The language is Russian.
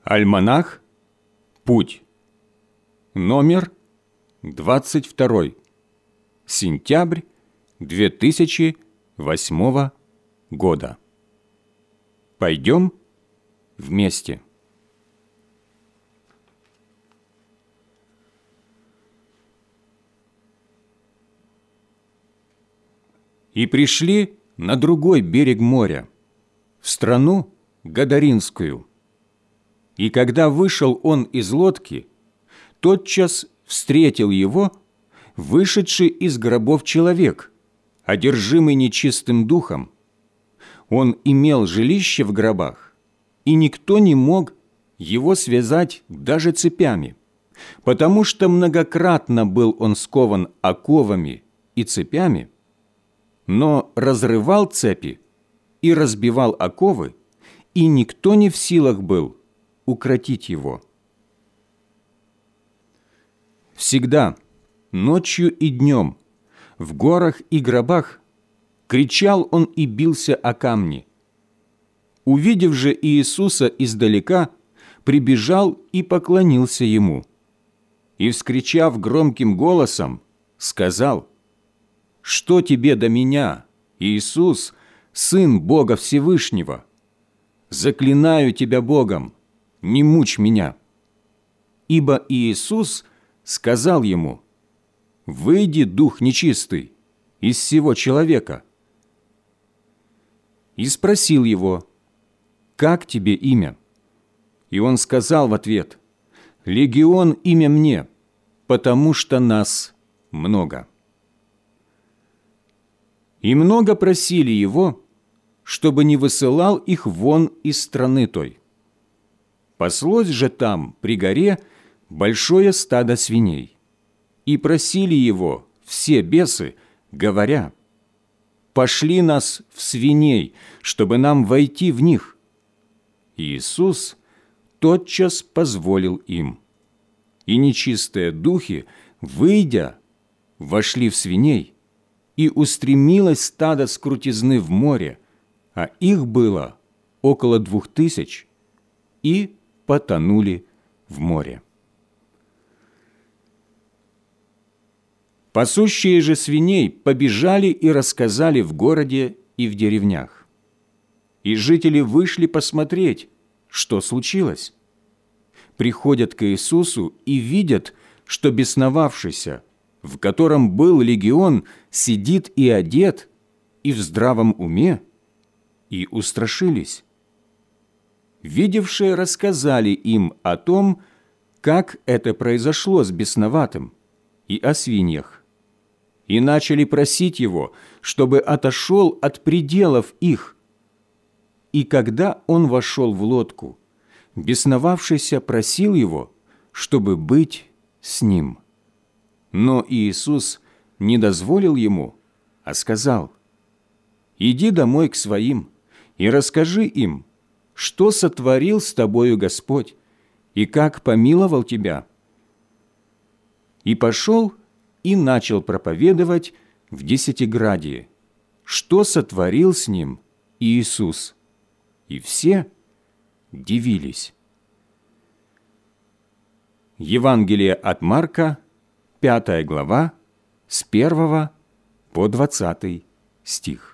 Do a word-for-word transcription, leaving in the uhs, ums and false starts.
Альманах «Путь». Номер двадцать второй. Сентябрь две тысячи восьмого года. Пойдем вместе. И пришли на другой берег моря, в страну Гадаринскую. И когда вышел он из лодки, тотчас встретил его вышедший из гробов человек, одержимый нечистым духом. Он имел жилище в гробах, и никто не мог его связать даже цепями, потому что многократно был он скован оковами и цепями, но разрывал цепи и разбивал оковы, и никто не в силах был укротить его. Всегда, ночью и днем, в горах и гробах, кричал он и бился о камни. Увидев же Иисуса издалека, прибежал и поклонился ему. И, вскричав громким голосом, сказал: «Что тебе до меня, Иисус, Сын Бога Всевышнего? Заклинаю тебя Богом, не мучь меня». Ибо Иисус сказал ему: «Выйди, дух нечистый, из сего человека». И спросил его: «Как тебе имя?» И он сказал в ответ: «Легион имя мне, потому что нас много». И много просили его, чтобы не высылал их вон из страны той. Паслось же там, при горе, большое стадо свиней. И просили его все бесы, говоря: «Пошли нас в свиней, чтобы нам войти в них». И Иисус тотчас позволил им. И нечистые духи, выйдя, вошли в свиней, и устремилось стадо с крутизны в море, а их было около двух тысяч, и потонули в море. Пасущие же свиней побежали и рассказали в городе и в деревнях. И жители вышли посмотреть, что случилось. Приходят к Иисусу и видят, что бесновавшийся, в котором был легион, сидит и одет, и в здравом уме, и устрашились. Видевшие рассказали им о том, как это произошло с бесноватым, и о свиньях, и начали просить его, чтобы отошел от пределов их. И когда он вошел в лодку, бесновавшийся просил его, чтобы быть с ним. Но Иисус не дозволил ему, а сказал: «Иди домой к своим и расскажи им, что сотворил с тобою Господь и как помиловал тебя». И пошел и начал проповедовать в Десятиградии, что сотворил с ним Иисус. И все дивились. Евангелие от Марка, пятая глава, с первого по двадцатый стих.